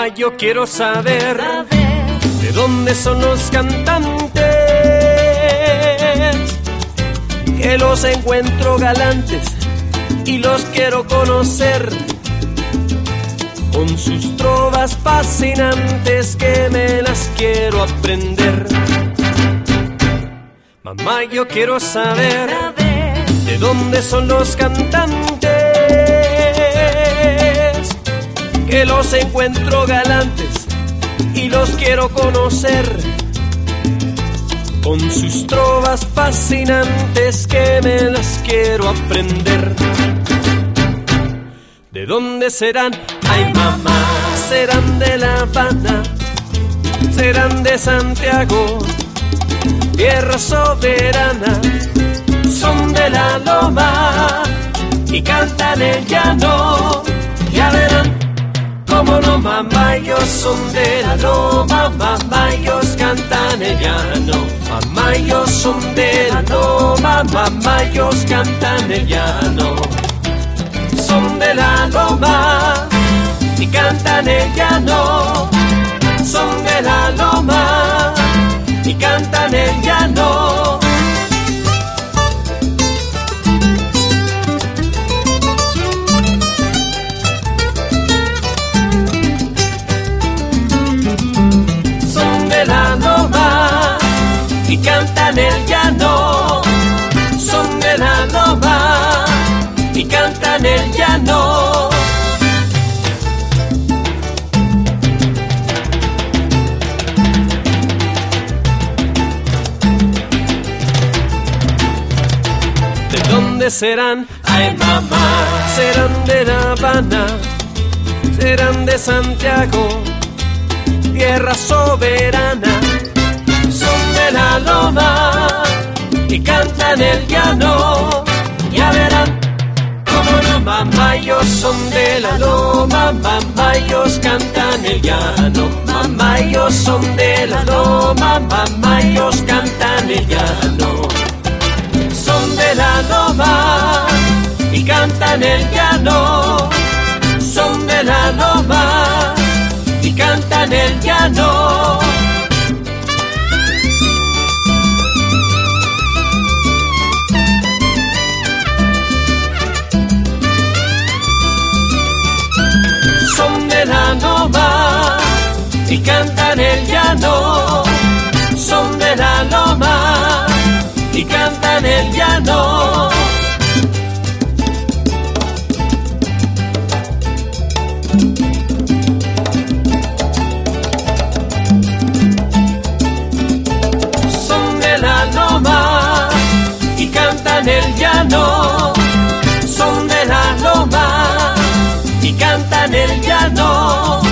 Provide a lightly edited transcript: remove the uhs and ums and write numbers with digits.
Mamá, yo quiero saber de dónde son los cantantes, que los encuentro galantes y los quiero conocer, con sus trovas fascinantes que me las quiero aprender. Mamá, yo quiero saber de dónde son los cantantes, que los encuentro galantes y los quiero conocer, con sus trovas fascinantes que me las quiero aprender. ¿De dónde serán? Ay, mamá, serán de La Habana, serán de Santiago, tierra soberana, son de la loma y cantan el llano. Ya verán, cómo no, mamá, ellos son de la loma, mamá, ellos cantan el llano. Mamá, ellos son de la loma, mamá, ellos cantan el llano. Son de la loma y cantan el llano. Son de la loma y cantan el llano. Son de la loma y cantan el llano. Son de la loma y cantan el llano. ¿De dónde serán? Ay, mamá, serán de La Habana, serán de Santiago, tierra soberana, son de la loma y cantan el llano. Ya verán, cómo no, mamá, ellos son de la loma, mamá, ellos cantan el llano. Mamá, ellos son de la loma, mamá, ellos cantan el llano. Son de la loma y cantan el llano. Son de la loma y cantan el llano. Son de la loma y cantan el llano. Son de la loma y cantan el llano. Son de la loma y cantan el llano. Son de la loma y cantan el llano.